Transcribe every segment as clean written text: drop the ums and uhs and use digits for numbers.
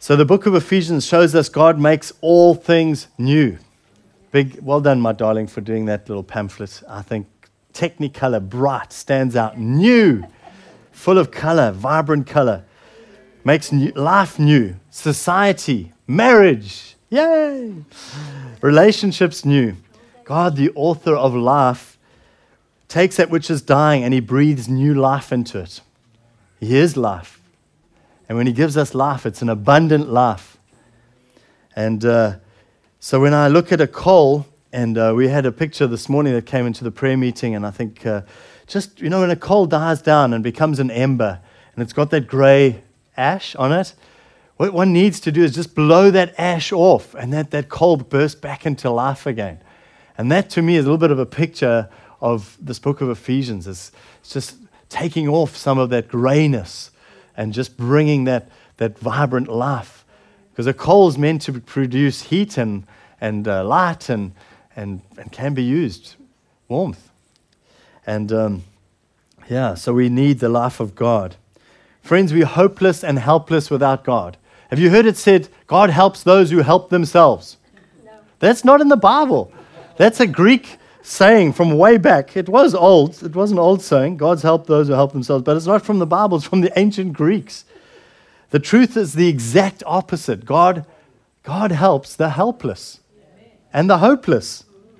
So the book of Ephesians shows us God makes all things new. Well done, my darling, for doing that little pamphlet. I think Technicolor, bright, stands out. New, full of color, vibrant color. Makes life new. Society, marriage, yay! Relationships new. God, the author of life, takes that which is dying and he breathes new life into it. He is life. And when he gives us life, it's an abundant life. And so when I look at a coal, and we had a picture this morning that came into the prayer meeting, and I think when a coal dies down and becomes an ember, and it's got that gray ash on it, what one needs to do is just blow that ash off, and that coal bursts back into life again. And that, to me, is a little bit of a picture of this book of Ephesians. It's just taking off some of that grayness and just bringing that vibrant life. Because a coal is meant to produce heat and light and can be used, warmth. And so we need the life of God. Friends, we're hopeless and helpless without God. Have you heard it said, God helps those who help themselves? No. That's not in the Bible. That's a Greek saying from way back. It was old. It was an old saying. God's helped those who help themselves. But it's not from the Bible. It's from the ancient Greeks. The truth is the exact opposite. God helps the helpless and the hopeless.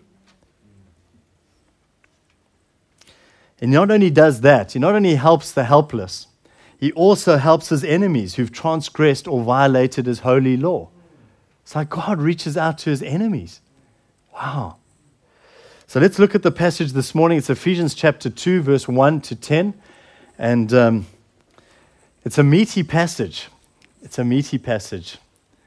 And not only does that, he not only helps the helpless, he also helps his enemies who've transgressed or violated his holy law. It's like God reaches out to his enemies. Wow. So let's look at the passage this morning. It's Ephesians chapter 2, verse 1 to 10. And it's a meaty passage. It's a meaty passage.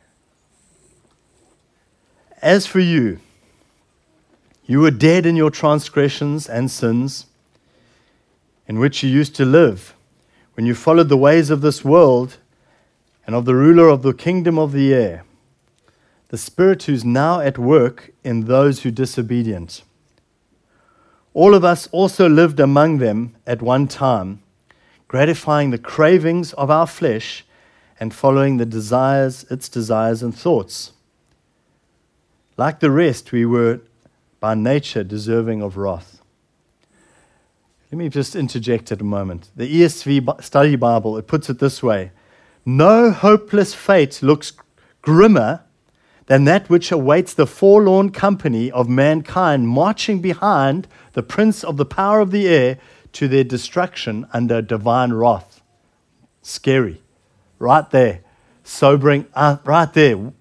As for you, you were dead in your transgressions and sins, in which you used to live, when you followed the ways of this world and of the ruler of the kingdom of the air, the spirit who's now at work in those who are disobedient. All of us also lived among them at one time, gratifying the cravings of our flesh and following its desires and thoughts. Like the rest, we were by nature deserving of wrath. Let me just interject at a moment. The ESV Study Bible, it puts it this way: no hopeless fate looks grimmer than that which awaits the forlorn company of mankind marching behind the prince of the power of the air to their destruction under divine wrath. Scary. Right there. Sobering. Right there.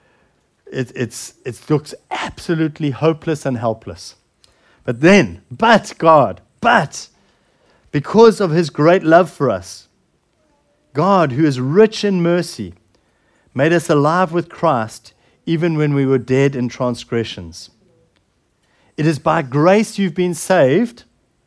It looks absolutely hopeless and helpless. But God, because of his great love for us, God, who is rich in mercy, made us alive with Christ even when we were dead in transgressions. It is by grace you've been saved,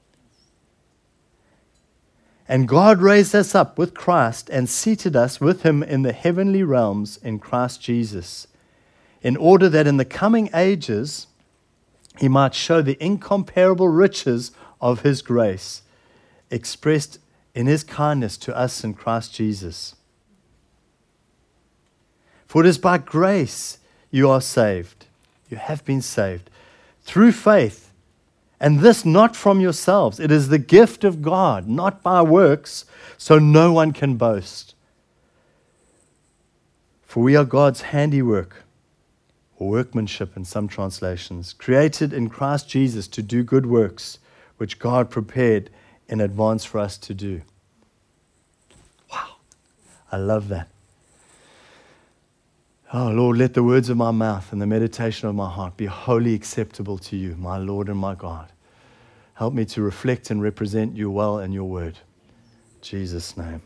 and God raised us up with Christ and seated us with him in the heavenly realms in Christ Jesus, in order that in the coming ages he might show the incomparable riches of his grace, expressed in his kindness to us in Christ Jesus. For it is by grace you are saved. You have been saved through faith, and this not from yourselves. It is the gift of God, not by works, so no one can boast. For we are God's handiwork, or workmanship in some translations, created in Christ Jesus to do good works, which God prepared in advance for us to do. Wow, I love that. Oh, Lord, let the words of my mouth and the meditation of my heart be wholly acceptable to you, my Lord and my God. Help me to reflect and represent you well in your word. In Jesus' name.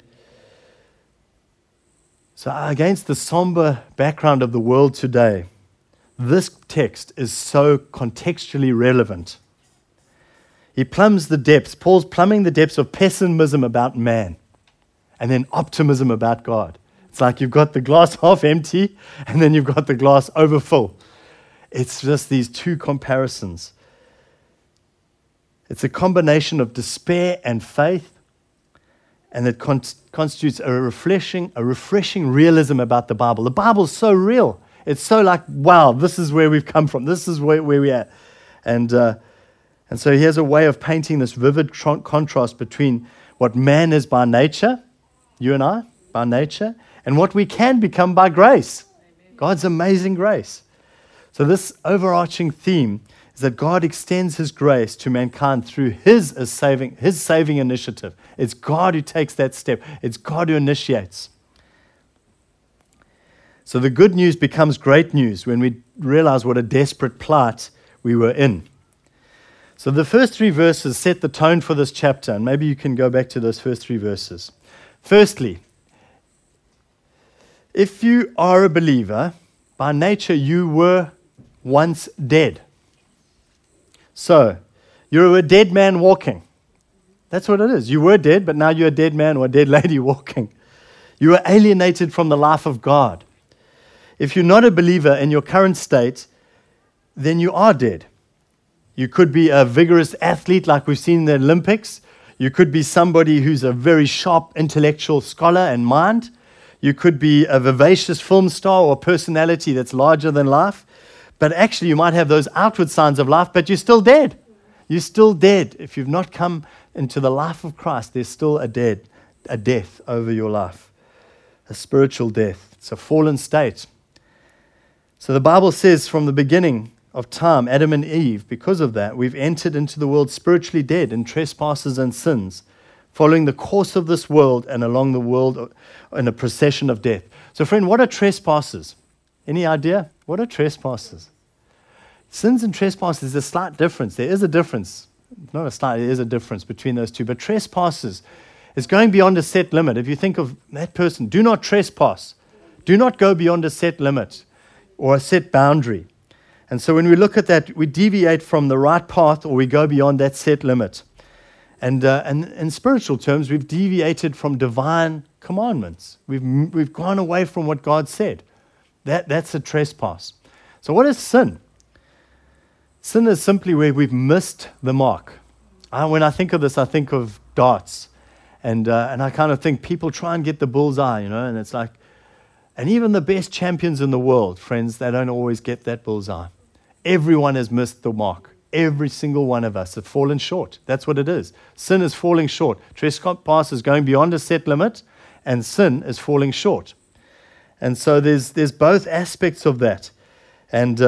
So against the somber background of the world today, this text is so contextually relevant. He plumbs the depths. Paul's plumbing the depths of pessimism about man and then optimism about God. It's like you've got the glass half empty and then you've got the glass overfull. It's just these two comparisons. It's a combination of despair and faith. And it constitutes a refreshing realism about the Bible. The Bible's so real. It's so like, wow, this is where we've come from. This is where we're at. And so he has a way of painting this vivid contrast between what man is by nature, you and I, by nature, and what we can become by grace. Amen. God's amazing grace. So this overarching theme is that God extends his grace to mankind through his saving initiative. It's God who takes that step. It's God who initiates. So the good news becomes great news when we realize what a desperate plight we were in. So the first 3 verses set the tone for this chapter, and maybe you can go back to those first 3 verses. Firstly, if you are a believer, by nature you were once dead. So, you're a dead man walking. That's what it is. You were dead, but now you're a dead man or a dead lady walking. You were alienated from the life of God. If you're not a believer in your current state, then you are dead. You could be a vigorous athlete like we've seen in the Olympics. You could be somebody who's a very sharp intellectual scholar and mind. You could be a vivacious film star or personality that's larger than life. But actually, you might have those outward signs of life, but you're still dead. You're still dead. If you've not come into the life of Christ, there's still a death over your life, a spiritual death. It's a fallen state. So the Bible says from the beginning of time, Adam and Eve, because of that, we've entered into the world spiritually dead in trespasses and sins, following the course of this world and along the world in a procession of death. So friend, what are trespasses? Any idea? What are trespasses? Sins and trespasses, there's a slight difference. There is a difference. Not a slight, there is a difference between those two. But trespasses is going beyond a set limit. If you think of that person, do not trespass. Do not go beyond a set limit or a set boundary. And so when we look at that, we deviate from the right path or we go beyond that set limit. And in spiritual terms, we've deviated from divine commandments. We've gone away from what God said. That's a trespass. So what is sin? Sin is simply where we've missed the mark. When I think of this, I think of darts. And I kind of think people try and get the bullseye, and it's like, and even the best champions in the world, friends, they don't always get that bullseye. Everyone has missed the mark. Every single one of us have fallen short. That's what it is. Sin is falling short. Trespass is going beyond a set limit, and sin is falling short. And so there's both aspects of that. And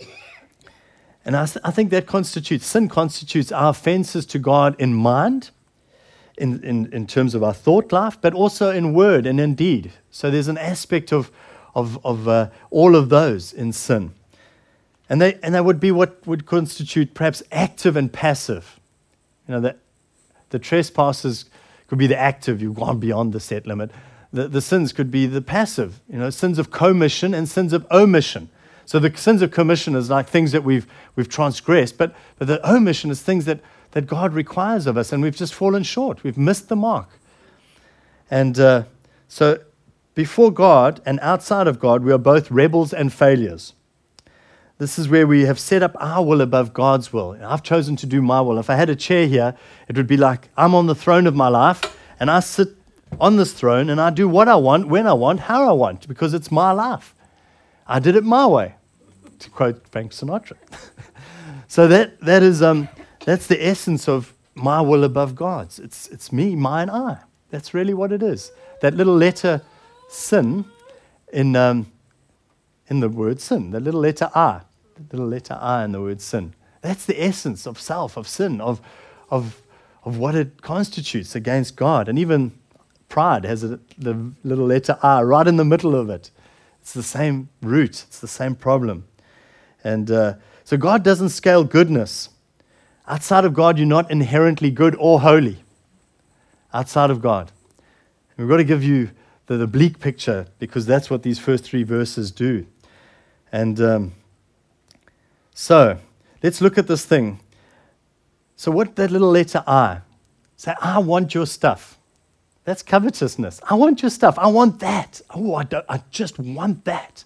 I think that sin constitutes our offenses to God in mind, in terms of our thought life, but also in word and in deed. So there's an aspect of all of those in sin. And they would be what would constitute perhaps active and passive. The trespasses could be the active, you've gone beyond the set limit. The sins could be the passive, sins of commission and sins of omission. So the sins of commission is like things that we've transgressed, but the omission is things that God requires of us, and we've just fallen short. We've missed the mark. And so before God and outside of God, we are both rebels and failures. This is where we have set up our will above God's will. I've chosen to do my will. If I had a chair here, it would be like I'm on the throne of my life, and I sit on this throne, and I do what I want, when I want, how I want, because it's my life. I did it my way, to quote Frank Sinatra. So that's the essence of my will above God's. It's me, mine, I. That's really what it is. That little letter sin in the word sin, the little letter I. The little letter I in the word sin. That's the essence of self, of sin, of what it constitutes against God. And even pride has the little letter I right in the middle of it. It's the same root. It's the same problem. And so God doesn't scale goodness. Outside of God, you're not inherently good or holy. Outside of God. And we've got to give you the bleak picture, because that's what these first 3 verses do. And so let's look at this thing. So what that little letter I? Say, I want your stuff. That's covetousness. I want your stuff. I want that. Oh, I just want that.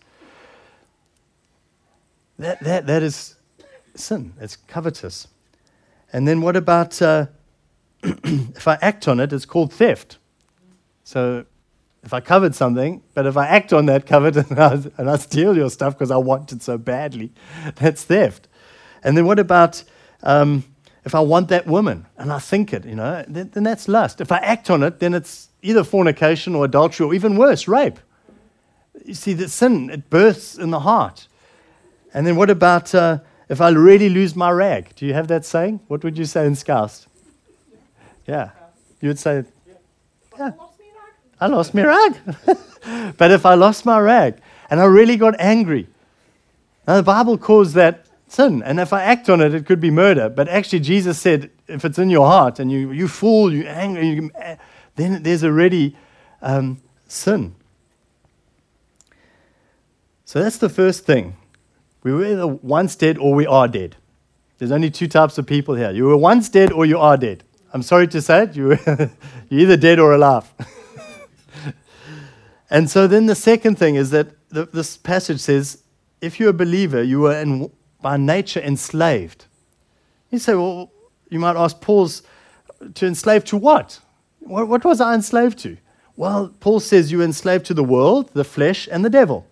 That is sin. It's covetous. And then what about if I act on it? It's called theft. So if I covered something, but if I act on that covered and I steal your stuff because I want it so badly, that's theft. And then what about if I want that woman and I think it, then that's lust. If I act on it, then it's either fornication or adultery or even worse, rape. You see, that sin, it births in the heart. And then what about if I really lose my rag? Do you have that saying? What would you say in Scouse? Yeah. You would say, yeah. I lost my rag. But if I lost my rag and I really got angry, now the Bible calls that sin. And if I act on it, it could be murder. But actually Jesus said, if it's in your heart and you fool, you angry, then there's already sin. So that's the first thing. We were either once dead or we are dead. There's only two types of people here. You were once dead or you are dead. I'm sorry to say it, you're either dead or alive. And so then the second thing is that this passage says, if you're a believer, you are by nature enslaved. You say, well, you might ask, Paul's to enslave to what? What was I enslaved to? Well, Paul says you're enslaved to the world, the flesh, and the devil.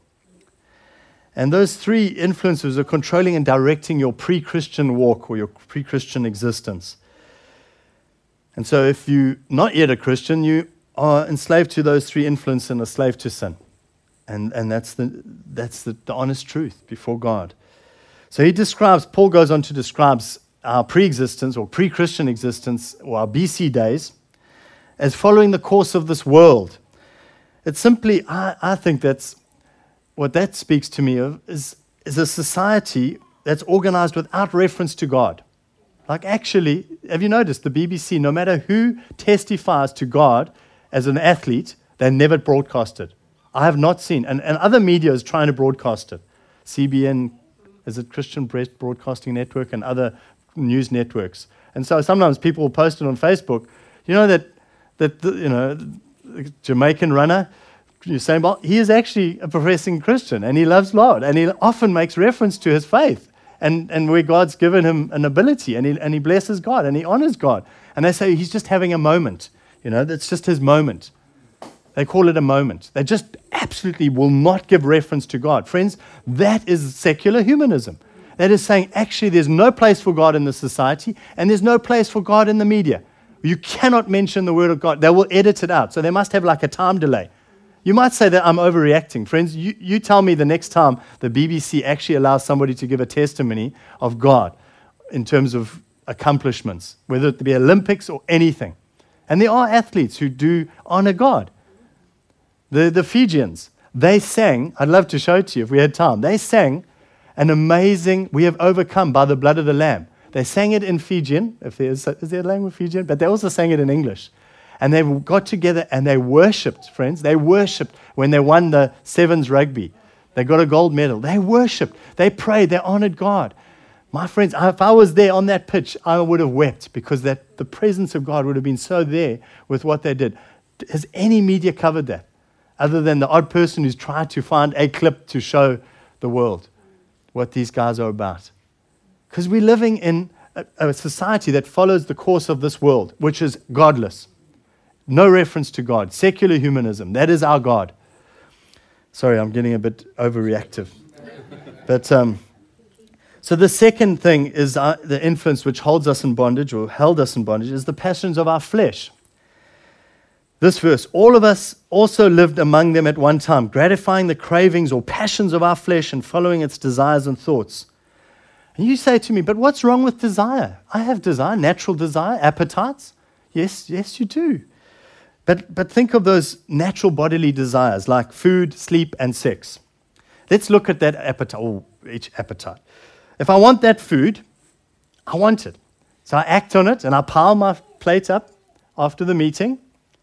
And those three influences are controlling and directing your pre-Christian walk or your pre-Christian existence. And so if you're not yet a Christian, you are enslaved to those three influences and a slave to sin. And that's the honest truth before God. So Paul goes on to describe our pre-existence or pre-Christian existence or our BC days as following the course of this world. It's simply, I think that's what that speaks to me of is a society that's organized without reference to God. Like actually, have you noticed the BBC, no matter who testifies to God as an athlete, they're never broadcasted. I have not seen, and other media is trying to broadcast it. CBN, is it Christian Broadcasting Network, and other news networks. And so sometimes people will post it on Facebook. You know that the Jamaican runner, Usain Bolt, he is actually a professing Christian, and he loves God, and he often makes reference to his faith. And where God's given him an ability, and he blesses God, and he honors God. And they say he's just having a moment. That's just his moment. They call it a moment. They just absolutely will not give reference to God. Friends, that is secular humanism. That is saying, actually, there's no place for God in the society, and there's no place for God in the media. You cannot mention the word of God. They will edit it out. So they must have like a time delay. You might say that I'm overreacting. Friends, you tell me the next time the BBC actually allows somebody to give a testimony of God in terms of accomplishments, whether it be Olympics or anything. And there are athletes who do honor God. The Fijians, they sang, I'd love to show it to you if we had time, they sang an amazing, we have overcome by the blood of the Lamb. They sang it in Fijian, is there a language Fijian? But they also sang it in English. And they got together and they worshipped, friends. They worshipped when they won the Sevens rugby. They got a gold medal. They worshipped. They prayed. They honored God. My friends, if I was there on that pitch, I would have wept because the presence of God would have been so there with what they did. Has any media covered that? Other than the odd person who's tried to find a clip to show the world what these guys are about. Because we're living in a society that follows the course of this world, which is godless. No reference to God. Secular humanism. That is our God. Sorry, I'm getting a bit overreactive. But so the second thing is the influence which holds us in bondage or held us in bondage is the passions of our flesh. This verse, all of us also lived among them at one time, gratifying the cravings or passions of our flesh and following its desires and thoughts. And you say to me, but what's wrong with desire? I have desire, natural desire, appetites. Yes, you do. But think of those natural bodily desires like food, sleep, and sex. Let's look at that appetite, or each appetite. If I want that food, I want it. So I act on it, and I pile my plate up after the meeting.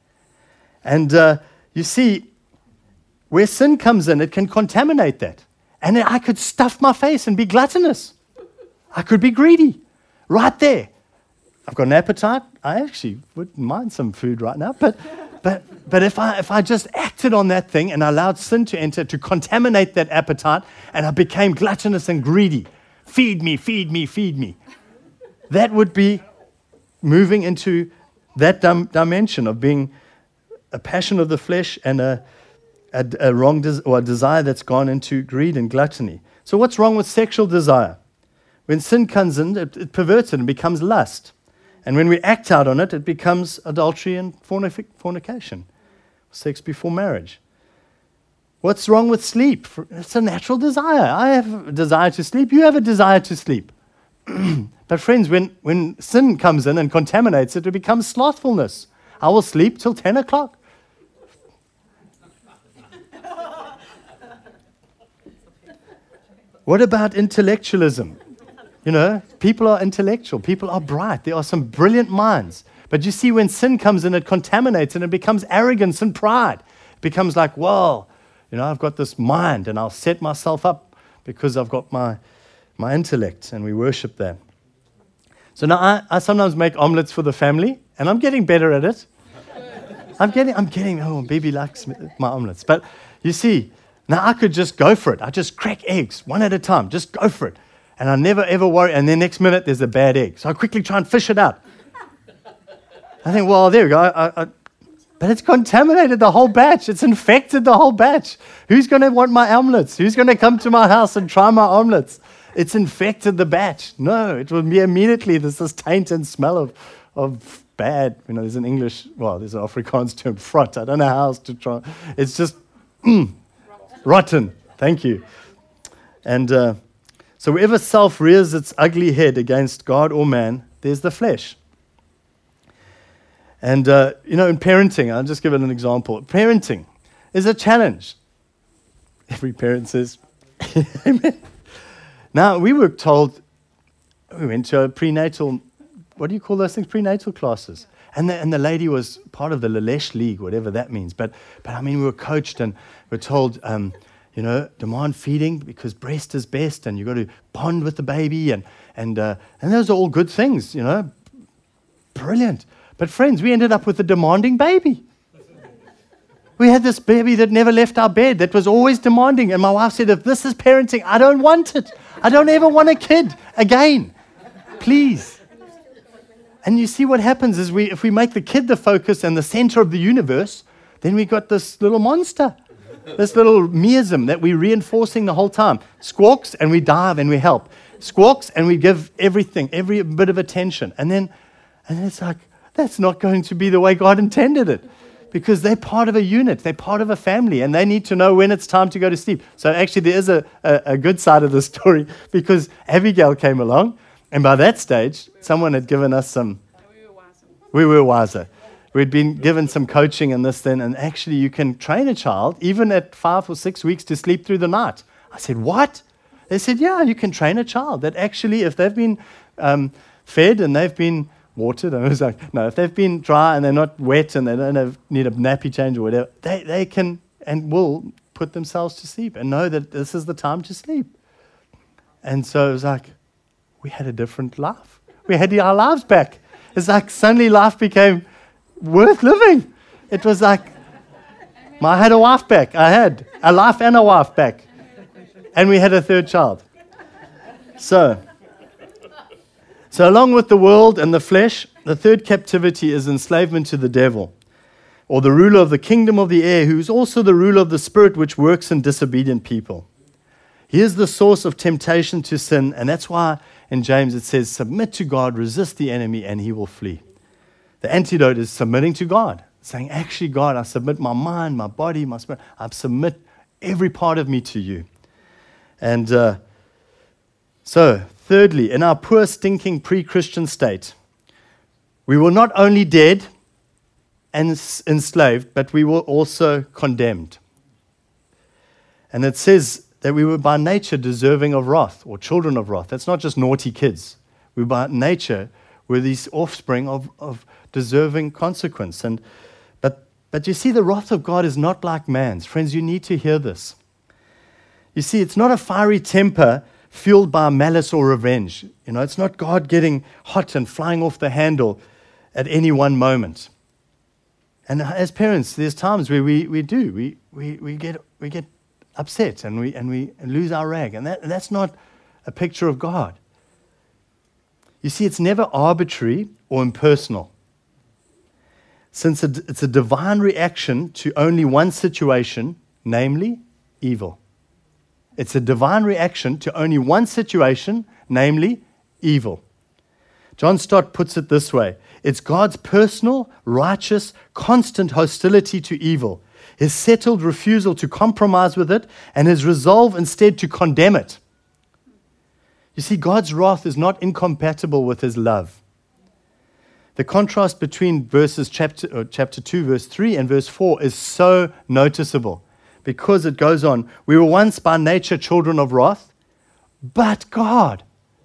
And you see, where sin comes in, it can contaminate that. And I could stuff my face and be gluttonous. I could be greedy right there. I've got an appetite. I actually wouldn't mind some food right now. But if I just acted on that thing and allowed sin to enter, to contaminate that appetite, and I became gluttonous and greedy, feed me, feed me, feed me, that would be moving into that dimension of being a passion of the flesh and a wrong or a desire that's gone into greed and gluttony. So what's wrong with sexual desire? When sin comes in, it perverts it and becomes lust. And when we act out on it, it becomes adultery and fornication, sex before marriage. What's wrong with sleep? It's a natural desire. I have a desire to sleep. You have a desire to sleep. But friends, when sin comes in and contaminates it, it becomes slothfulness. I will sleep till 10 o'clock. What about intellectualism? You know, people are intellectual. People are bright. There are some brilliant minds. But you see, when sin comes in, it contaminates and it becomes arrogance and pride. It becomes like, well, you know, I've got this mind and I'll set myself up because I've got my intellect, and we worship that. So now I sometimes make omelets for the family, and I'm getting better at it. I'm getting, oh, baby likes my omelets. But you see, now I could just go for it. I just crack eggs one at a time, just go for it. And I never ever worry, and then next minute there's a bad egg. So I quickly try and fish it out. I think, well, there we go. But it's contaminated the whole batch. It's infected the whole batch. Who's going to want my omelets? Who's going to come to my house and try my omelets? It's infected the batch. No, it will be immediately, there's this taint and smell of bad. You know, there's an English, well, there's an Afrikaans term, vrot. I don't know how else to try. It's just rotten. Thank you. And so wherever self rears its ugly head against God or man, there's the flesh. And, you know, in parenting, I'll just give it an example. Parenting is a challenge. Every parent says, amen. Now, we were told, we went to a prenatal, what do you call those things, prenatal classes? And the lady was part of the Lelesh League, whatever that means. But I mean, we were coached and we were told, you know, demand feeding because breast is best and you've got to bond with the baby. And those are all good things, you know, brilliant. But friends, we ended up with a demanding baby. We had this baby that never left our bed, that was always demanding. And my wife said, if this is parenting, I don't want it. I don't ever want a kid again. Please. And you see what happens is if we make the kid the focus and the center of the universe, then we got this little monster, this little meism that we're reinforcing the whole time. Squawks and we dive and we help. Squawks and we give everything, every bit of attention. And then it's like, that's not going to be the way God intended it. Because they're part of a unit, they're part of a family, and they need to know when it's time to go to sleep. So actually there is a good side of the story, because Abigail came along, and by that stage, someone had given us some... We were wiser. We'd been given some coaching and this then, and actually you can train a child, even at 5 or 6 weeks, to sleep through the night. I said, what? They said, yeah, you can train a child that actually, if they've been fed and they've been watered, and I was like, no, if they've been dry and they're not wet and they don't need a nappy change or whatever, they can and will put themselves to sleep and know that this is the time to sleep. And so it was like, we had a different life. We had our lives back. It's like suddenly life became worth living. It was like, I had a wife back. I had a life and a wife back. And we had a third child. So along with the world and the flesh, the third captivity is enslavement to the devil, or the ruler of the kingdom of the air, who is also the ruler of the spirit which works in disobedient people. He is the source of temptation to sin, and that's why in James it says, submit to God, resist the enemy, and he will flee. The antidote is submitting to God, saying, actually, God, I submit my mind, my body, my spirit. I submit every part of me to you. And so, thirdly, in our poor, stinking, pre-Christian state, we were not only dead and enslaved, but we were also condemned. And it says that we were by nature deserving of wrath, or children of wrath. That's not just naughty kids. We by nature were these offspring of deserving consequence. But you see, the wrath of God is not like man's. Friends, you need to hear this. You see, it's not a fiery temper fueled by malice or revenge. You know, it's not God getting hot and flying off the handle at any one moment. And as parents, there's times where we get upset and we lose our rag, and that's not a picture of God. You see, it's never arbitrary or impersonal. since it's a divine reaction to only one situation, namely evil. It's a divine reaction to only one situation, namely evil. John Stott puts it this way: it's God's personal, righteous, constant hostility to evil, his settled refusal to compromise with it, and his resolve instead to condemn it. You see, God's wrath is not incompatible with his love. The contrast between chapter 2, verse 3 and verse 4 is so noticeable because it goes on, we were once by nature children of wrath, but God,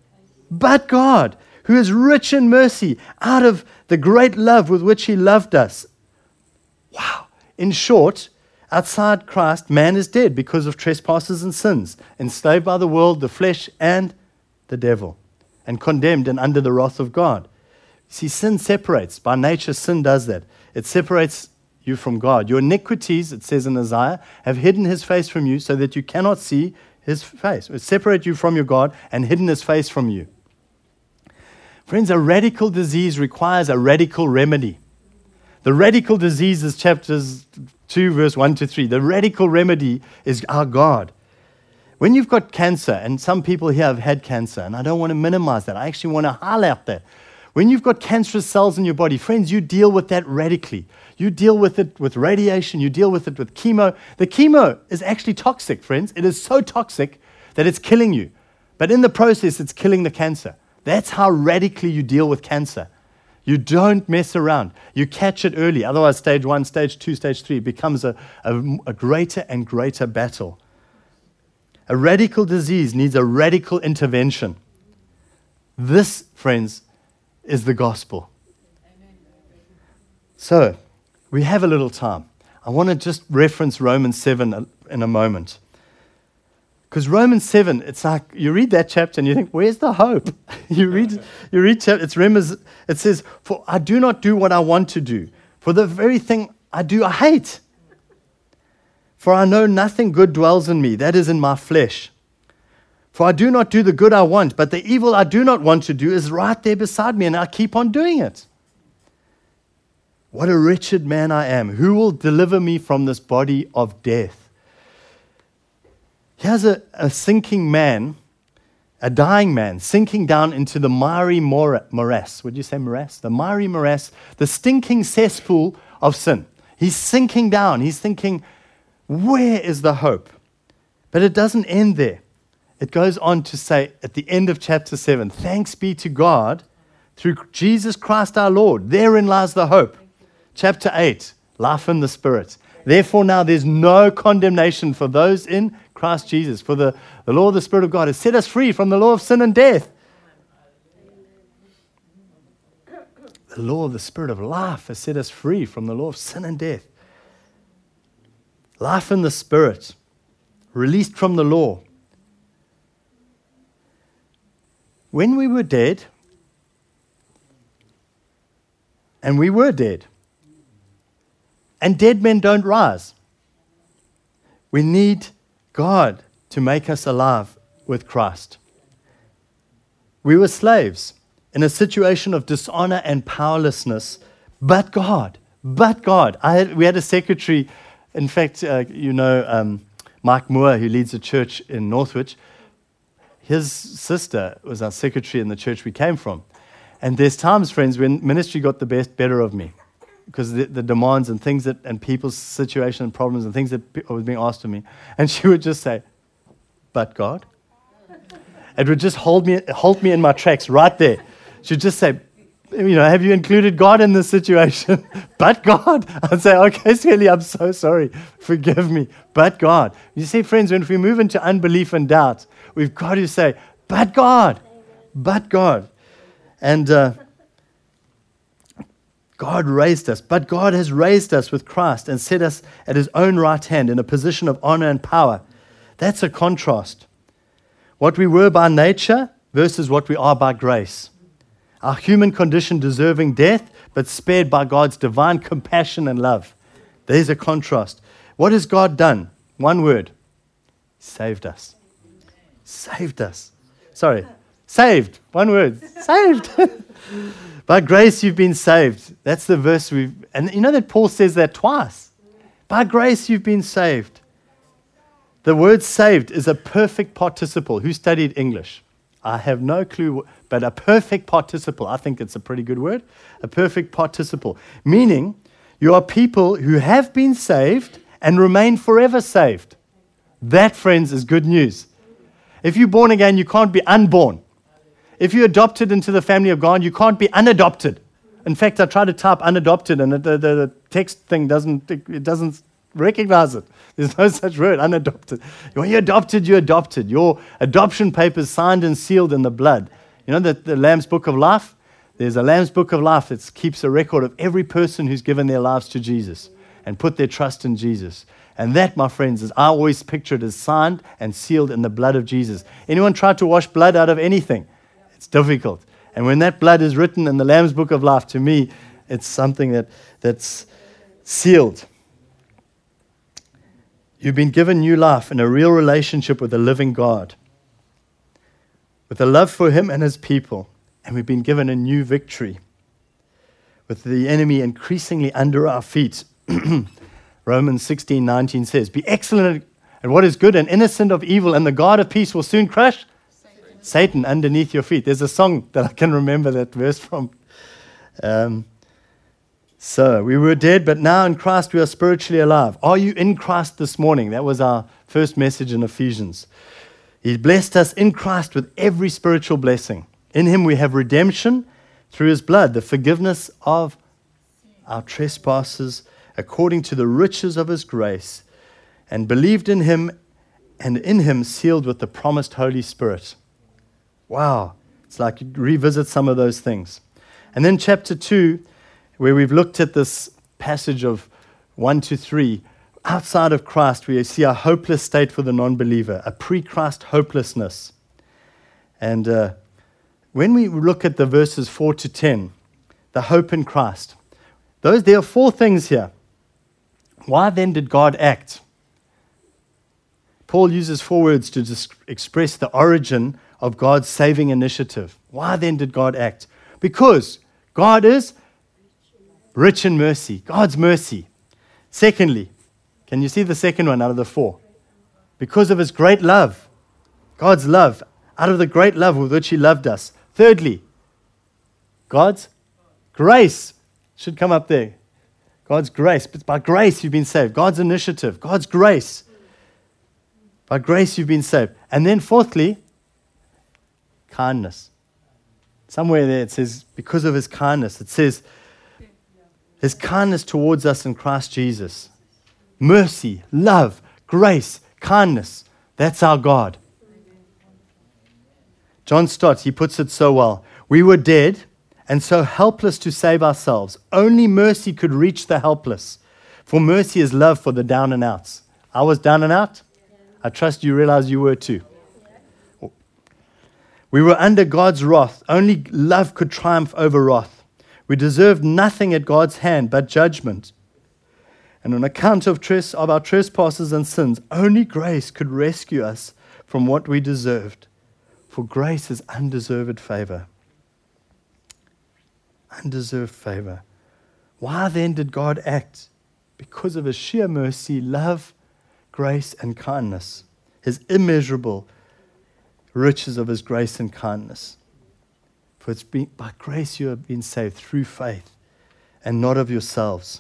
who is rich in mercy, out of the great love with which he loved us. Wow. In short, outside Christ, man is dead because of trespasses and sins, enslaved by the world, the flesh, and the devil, and condemned and under the wrath of God. See, sin separates. By nature, sin does that. It separates you from God. Your iniquities, it says in Isaiah, have hidden his face from you so that you cannot see his face. It separates you from your God and hidden his face from you. Friends, a radical disease requires a radical remedy. The radical disease is chapters 2, verse 1 to 3. The radical remedy is our God. When you've got cancer, and some people here have had cancer, and I don't want to minimize that. I actually want to highlight that. When you've got cancerous cells in your body, friends, you deal with that radically. You deal with it with radiation. You deal with it with chemo. The chemo is actually toxic, friends. It is so toxic that it's killing you. But in the process, it's killing the cancer. That's how radically you deal with cancer. You don't mess around. You catch it early. Otherwise, stage 1, stage 2, stage 3 becomes a greater and greater battle. A radical disease needs a radical intervention. This, friends, is the gospel. So, we have a little time. I want to just reference Romans 7 in a moment. Because Romans 7, it's like, you read that chapter and you think, where's the hope? you read chapter, it says, for I do not do what I want to do. For the very thing I do, I hate. For I know nothing good dwells in me, that is in my flesh. For I do not do the good I want, but the evil I do not want to do is right there beside me, and I keep on doing it. What a wretched man I am. Who will deliver me from this body of death? Here's a sinking man, a dying man, sinking down into the miry morass. Would you say morass? The miry morass, the stinking cesspool of sin. He's sinking down. He's thinking, where is the hope? But it doesn't end there. It goes on to say at the end of chapter 7, thanks be to God through Jesus Christ our Lord. Therein lies the hope. Chapter 8, life in the Spirit. Therefore now there's no condemnation for those in Christ Jesus. For the law of the Spirit of God has set us free from the law of sin and death. The law of the Spirit of life has set us free from the law of sin and death. Life in the Spirit, released from the law. When we were dead, and we were dead, and dead men don't rise, we need God to make us alive with Christ. We were slaves in a situation of dishonor and powerlessness, but God. We had a secretary, in fact, Mike Moore, who leads a church in Northwich. His sister was our secretary in the church we came from. And there's times, friends, when ministry got the better of me because the demands and things and people's situation and problems and things that was being asked of me. And she would just say, but God? It would just hold me in my tracks right there. She'd just say, have you included God in this situation? But God. I'd say, okay, Skelly, I'm so sorry. Forgive me. But God. You see, friends, when we move into unbelief and doubt, we've got to say, but God. But God. And God raised us. But God has raised us with Christ and set us at his own right hand in a position of honor and power. That's a contrast. What we were by nature versus what we are by grace. Our human condition deserving death, but spared by God's divine compassion and love. There's a contrast. What has God done? One word. Saved us. Saved us. Sorry, Saved. One word. Saved. By grace you've been saved. That's the verse and you know that Paul says that twice. By grace you've been saved. The word saved is a perfect participle. Who studied English? I have no clue, but a perfect participle. I think it's a pretty good word. A perfect participle. Meaning, you are people who have been saved and remain forever saved. That, friends, is good news. If you're born again, you can't be unborn. If you're adopted into the family of God, you can't be unadopted. In fact, I tried to type unadopted, and the text thing doesn't recognize it. There's no such word, unadopted. When you're adopted, you're adopted. Your adoption papers signed and sealed in the blood. You know the Lamb's Book of Life? There's a Lamb's Book of Life that keeps a record of every person who's given their lives to Jesus and put their trust in Jesus. And that, my friends, is I always picture it as signed and sealed in the blood of Jesus. Anyone try to wash blood out of anything? It's difficult. And when that blood is written in the Lamb's Book of Life, to me, it's something that's sealed. You've been given new life in a real relationship with the living God, with a love for Him and His people. And we've been given a new victory, with the enemy increasingly under our feet. Romans 16:19 says, be excellent at what is good and innocent of evil, and the God of peace will soon crush Satan underneath your feet. There's a song that I can remember that verse from. So we were dead, but now in Christ we are spiritually alive. Are you in Christ this morning? That was our first message in Ephesians. He blessed us in Christ with every spiritual blessing. In Him we have redemption through His blood, the forgiveness of our trespasses according to the riches of His grace, and believed in Him, and in Him sealed with the promised Holy Spirit. Wow. It's like you revisit some of those things. And then chapter 2, where we've looked at this passage of 1 to 3, outside of Christ, we see a hopeless state for the non-believer, a pre-Christ hopelessness. And when we look at the verses 4 to 10, the hope in Christ, there are 4 things here. Why then did God act? Paul uses 4 words to express the origin of God's saving initiative. Why then did God act? Because God is rich in mercy. God's mercy. Secondly, can you see the second one out of the 4? Because of His great love. God's love. Out of the great love with which He loved us. Thirdly, God's grace. Should come up there. God's grace. But by grace you've been saved. God's initiative. God's grace. By grace you've been saved. And then fourthly, kindness. Somewhere there it says, because of His kindness. It says, His kindness towards us in Christ Jesus. Mercy, love, grace, kindness. That's our God. John Stott, he puts it so well. We were dead and so helpless to save ourselves. Only mercy could reach the helpless. For mercy is love for the down and outs. I was down and out. I trust you realize you were too. We were under God's wrath. Only love could triumph over wrath. We deserved nothing at God's hand but judgment. And on account of our trespasses and sins, only grace could rescue us from what we deserved. For grace is undeserved favor. Undeserved favor. Why then did God act? Because of His sheer mercy, love, grace, and kindness. His immeasurable riches of His grace and kindness. For it's been by grace you have been saved through faith, and not of yourselves.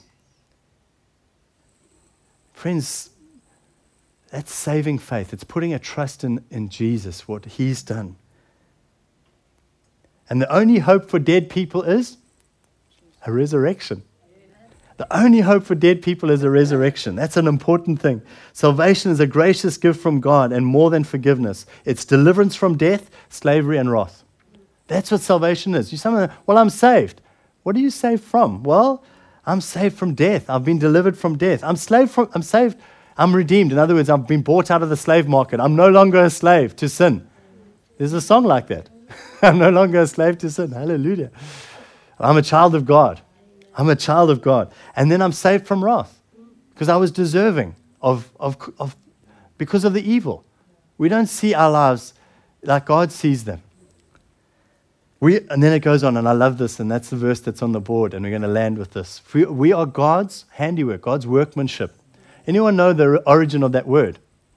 Friends, that's saving faith. It's putting a trust in Jesus, what He's done. And the only hope for dead people is a resurrection. The only hope for dead people is a resurrection. That's an important thing. Salvation is a gracious gift from God and more than forgiveness. It's deliverance from death, slavery, and wrath. That's what salvation is. Well, I'm saved. What are you saved from? Well, I'm saved from death. I've been delivered from death. I'm saved. I'm redeemed. In other words, I've been bought out of the slave market. I'm no longer a slave to sin. There's a song like that. I'm no longer a slave to sin. Hallelujah. I'm a child of God. I'm a child of God. And then I'm saved from wrath because I was deserving because of the evil. We don't see our lives like God sees them. And then it goes on, and I love this, and that's the verse that's on the board, and we're going to land with this. We are God's handiwork, God's workmanship. Anyone know the origin of that word?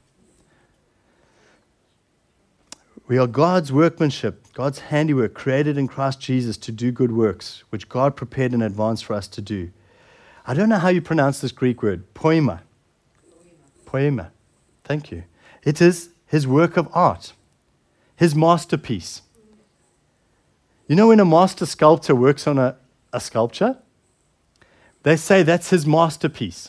We are God's workmanship, God's handiwork, created in Christ Jesus to do good works, which God prepared in advance for us to do. I don't know how you pronounce this Greek word, poema. Poema. Thank you. It is his work of art, his masterpiece. You know when a master sculptor works on a sculpture? They say that's his masterpiece.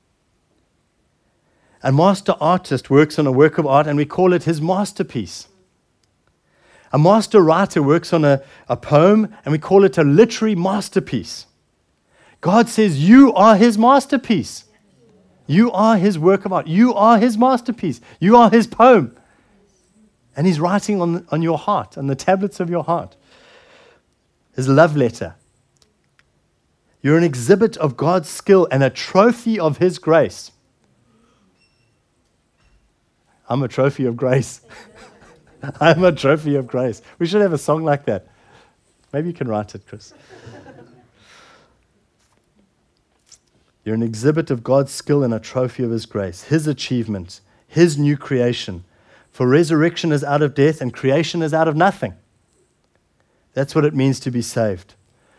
A master artist works on a work of art, and we call it his masterpiece. A master writer works on a poem, and we call it a literary masterpiece. God says, you are his masterpiece. You are his work of art. You are his masterpiece. You are his poem. And he's writing on your heart, on the tablets of your heart. His love letter. You're an exhibit of God's skill and a trophy of his grace. I'm a trophy of grace. I'm a trophy of grace. We should have a song like that. Maybe you can write it, Chris. You're an exhibit of God's skill and a trophy of his grace, his achievement, his new creation. For resurrection is out of death and creation is out of nothing. That's what it means to be saved.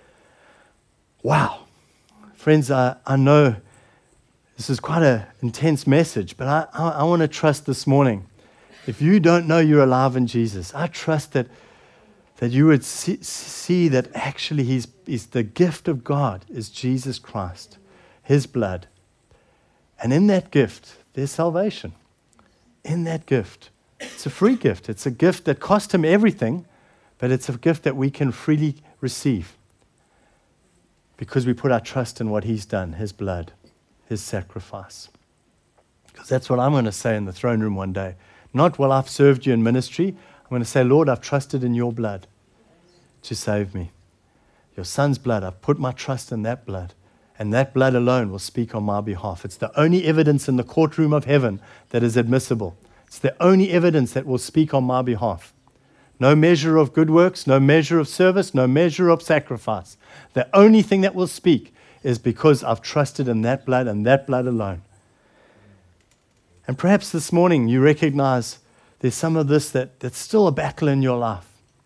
Wow. Friends, I know this is quite an intense message, but I want to trust this morning. If you don't know you're alive in Jesus, I trust that you would see that actually he's the gift of God is Jesus Christ, his blood. And in that gift, there's salvation. In that gift. It's a free gift. It's a gift that cost him everything, but it's a gift that we can freely receive because we put our trust in what he's done, his blood, his sacrifice. Because that's what I'm going to say in the throne room one day. Not, well, I've served you in ministry. I'm going to say, Lord, I've trusted in your blood to save me. Your son's blood, I've put my trust in that blood. And that blood alone will speak on my behalf. It's the only evidence in the courtroom of heaven that is admissible. It's the only evidence that will speak on my behalf. No measure of good works, no measure of service, no measure of sacrifice. The only thing that will speak is because I've trusted in that blood and that blood alone. And perhaps this morning you recognize there's some of this that's still a battle in your life.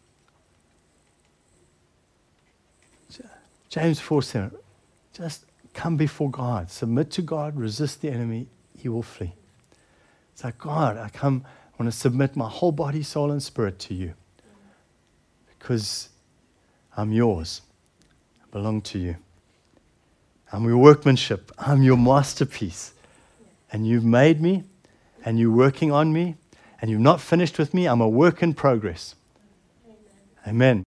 James 4:7. Just come before God. Submit to God. Resist the enemy. He will flee. It's like, God, I want to submit my whole body, soul, and spirit to you. Because I'm yours. I belong to you. I'm your workmanship. I'm your masterpiece. And you've made me, and you're working on me, and you've not finished with me. I'm a work in progress. Amen.